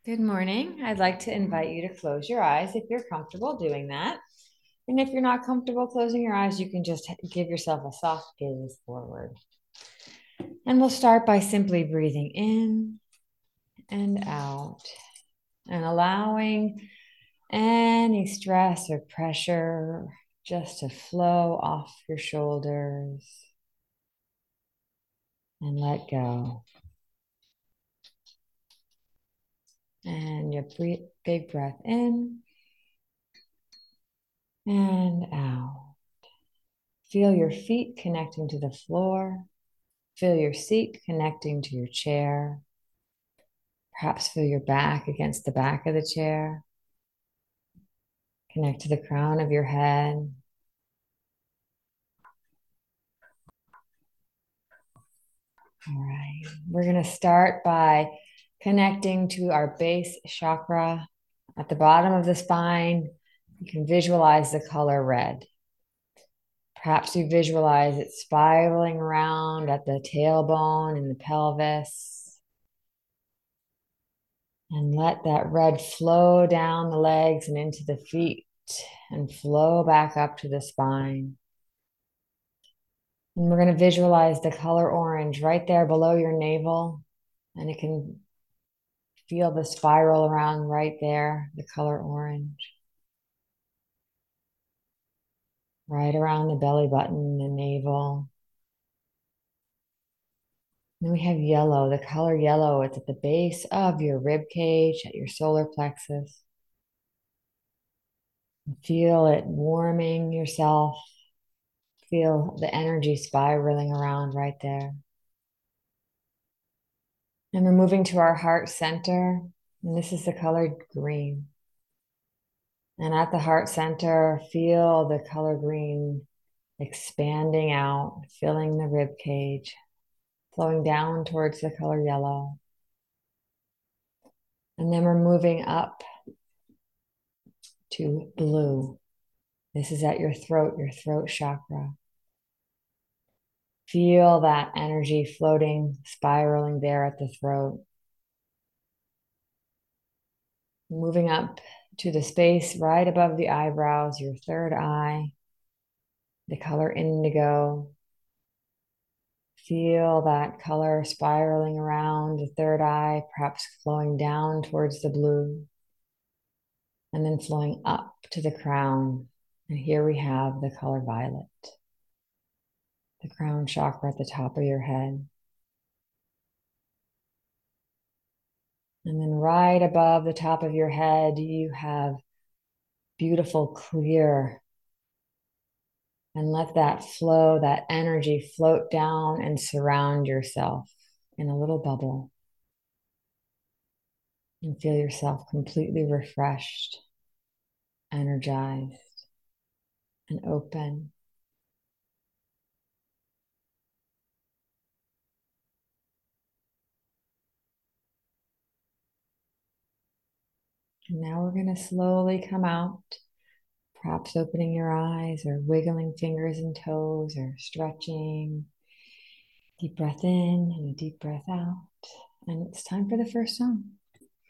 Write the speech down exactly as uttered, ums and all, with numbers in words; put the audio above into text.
Good morning. I'd like to invite you to close your eyes if you're comfortable doing that. And if you're not comfortable closing your eyes, you can just give yourself a soft gaze forward. And we'll start by simply breathing in and out and allowing any stress or pressure just to flow off your shoulders and let go. And your big breath in and out. Feel your feet connecting to the floor. Feel your seat connecting to your chair. Perhaps feel your back against the back of the chair. Connect to the crown of your head. All right. We're going to start by connecting to our base chakra at the bottom of the spine. You can visualize the color red. Perhaps you visualize it spiraling around at the tailbone and the pelvis. And let that red flow down the legs and into the feet and flow back up to the spine. And we're going to visualize the color orange right there below your navel. And it can feel the spiral around right there, the color orange. Right around the belly button, the navel. Then we have yellow, the color yellow. It's at the base of your rib cage, at your solar plexus. Feel it warming yourself. Feel the energy spiraling around right there. And we're moving to our heart center. And this is the color green. And at the heart center, feel the color green expanding out, filling the rib cage, flowing down towards the color yellow. And then we're moving up to blue. This is at your throat, your throat chakra. Feel that energy floating, spiraling there at the throat. Moving up to the space right above the eyebrows, your third eye, the color indigo. Feel that color spiraling around the third eye, perhaps flowing down towards the blue, and then flowing up to the crown. And here we have the color violet, the crown chakra at the top of your head. And then right above the top of your head, you have beautiful clear. And let that flow, that energy float down and surround yourself in a little bubble. And feel yourself completely refreshed, energized, and open. And now we're going to slowly come out, perhaps opening your eyes or wiggling fingers and toes or stretching. Deep breath in and a deep breath out. And it's time for the first song.